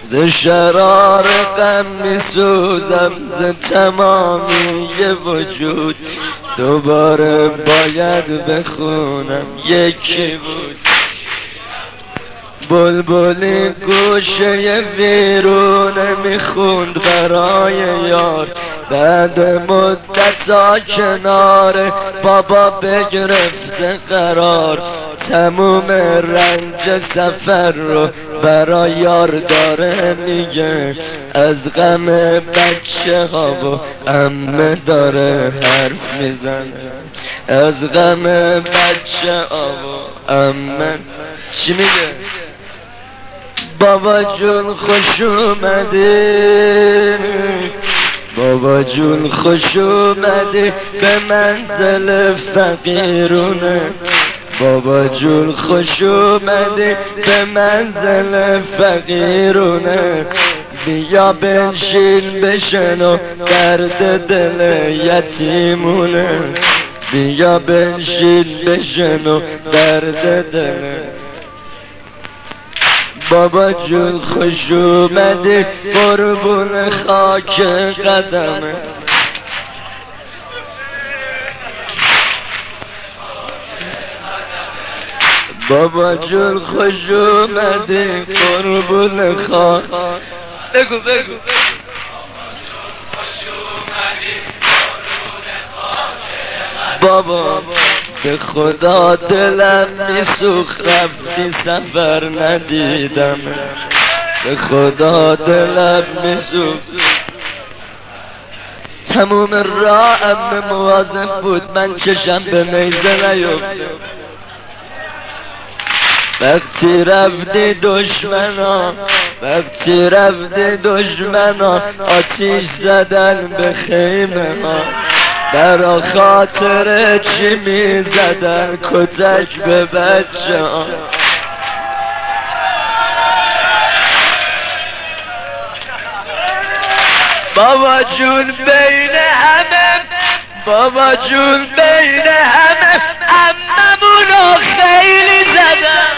ز شرار غم میسوزم ز تمامی وجود دوباره باید بخونم یکی بود بلبلی گوشه ویرونه میخوند برای یار بعد مدت‌ها کنار بابا بگرفته قرار تموم رنج سفر رو برای یار داره میگه از غم بچه ها و عمه داره حرف میزنه از غم بچه ها و عمه چی میگه؟ بابا جون خوش اومدی بابا جون خوش اومدی به منزل فقیرونه بابا جون خوش اومدی به منزل فقیرونه بیا بنشین بشنو درد دل یتیمونه بیا بنشین بشنو درد دل بابا جون خوش اومدی قربون خاک قدمه بابا جون خوش اومدی قربون خاک بگو بابا به خدا دلم میسوخت رفتی سفر ندیدم به خدا دلم میسوخت تموم راهم مواظب بود من چشم به نیزه نیفتم وقتی رفتی دشمنا وقتی رفتی دشمنا آتیش زدن به خیمه ها برا خاطر چی میزدن کتک به بچه ها بابا جون بین همه بابا جون بین همه عممونو خیلی زدن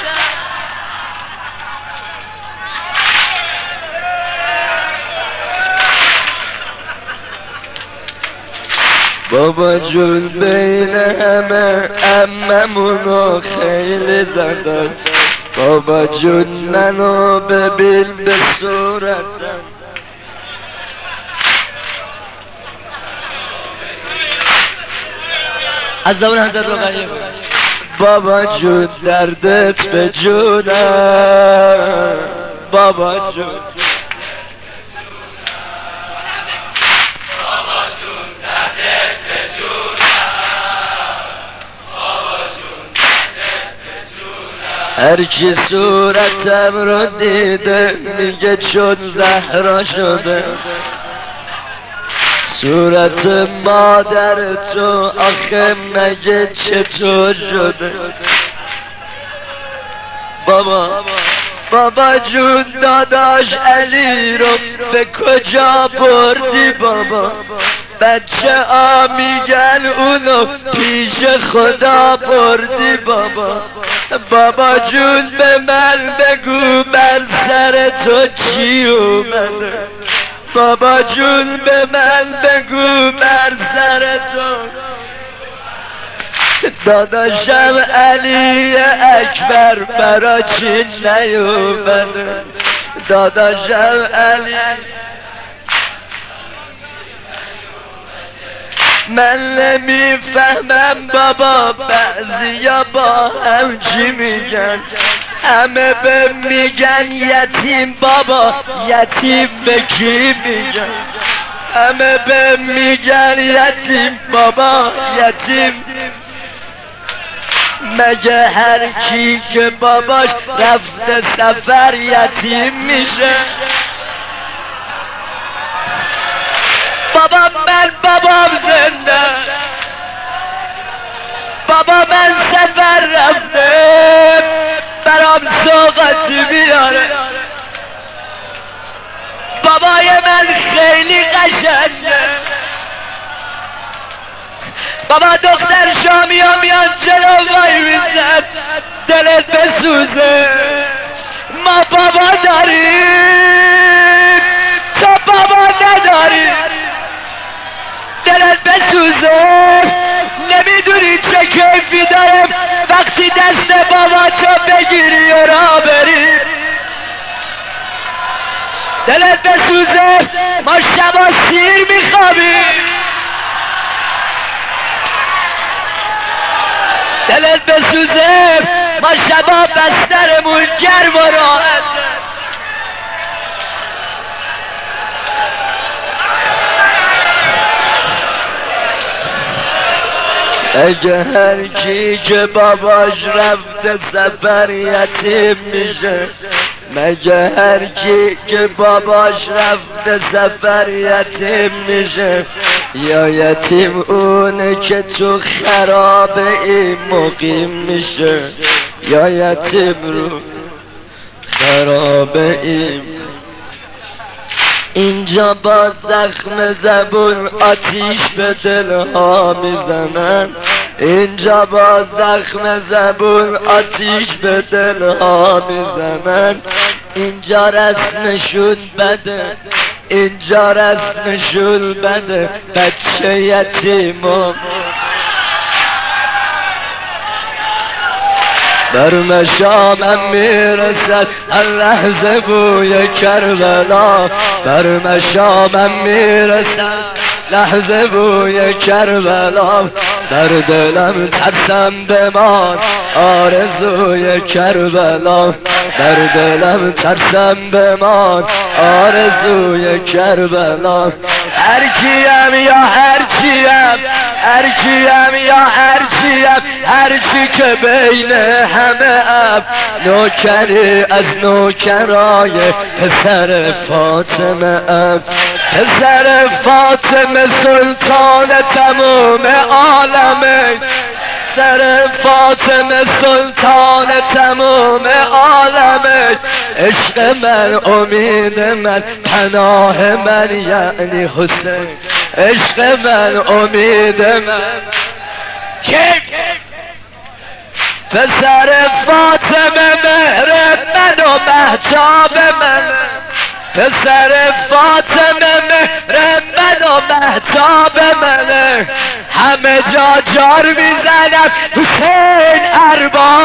بابا جون بین همه عممونو خیلی زدن بابا جون منو ببین به صورتم از زبان حضرت رقیه بابا جون دردت به جونم بابا جون هرچی صورتم رو دیده میگه چون زهرا شده صورت مادر تو آخه مگه چطور شده بابا جون داداش علی رو به کجا بردی بابا بچه ها میگن اونو پیش خدا بردی بابا جون به من بگو بر سر تو چی اومده بابا جون به من بگو بر سر تو داداشم علی اکبر برا چی نیومده داداشم علی من نمیفهمم بابا بعضیا با هم چی میگن همه به میگن یتیم بابا یتیم به کی میگن همه به میگن یتیم بابا یتیم مگه هر کی که باباش رفته سفر یتیم میشه بابا من بابام زنده بابا من سفر رفته برام سوغاتی بیاره بابای من خیلی قشنگه بابا دختر شامی ها میان جلو وای میزن، دلت بسوزه. ما بابا داریم بسوزه. نمیدونی چه کیفی داره وقتی دست بابا تو بگیری و را بری. دلت بسوزه ما شبا سیر میخوابیم. دلت بسوزه ما شبا بسترمون گرم و راحت. اگه هر کی که باباش رفته سفر یتیم میشه، مگه هر کی که باباش رفته سفر یتیم میشه، یا یتیم اونه که تو خرابه این مقیم میشه، یا یتیم رو خرابه این. اینجا با زخم زبون آتیش به دلها میزنن، اینجا با زخم زبون آتیش به دلها میزنن. اینجا رسمشون بده، اینجا رسمشون بده، بچه یتیمم بر مشامم میرسد هر لحظه بوی کربلا، بر مشامم میرسد لحظه بوی کربلا. در دلم ترسم بمان آرزوی کربلا، در دلم ترسم بمان آرزوی کربلا. هر کیم یا هر کیم، هر کیم یا هر کیم، هر کی که بین همه اب نوکری از نوکرای پسر فاطمه اب، پسر فاطمه سلطان تمام عالمه، پسر فاطمه سلطان تمام عالمه. عشق من امید من پناه من یعنی حسین، عشق من امید من پسر فاطمه مهر من و مهتاب من، پسر فاطمه مهر من و مهتاب من. همه جا جار میزنم حسین ارباب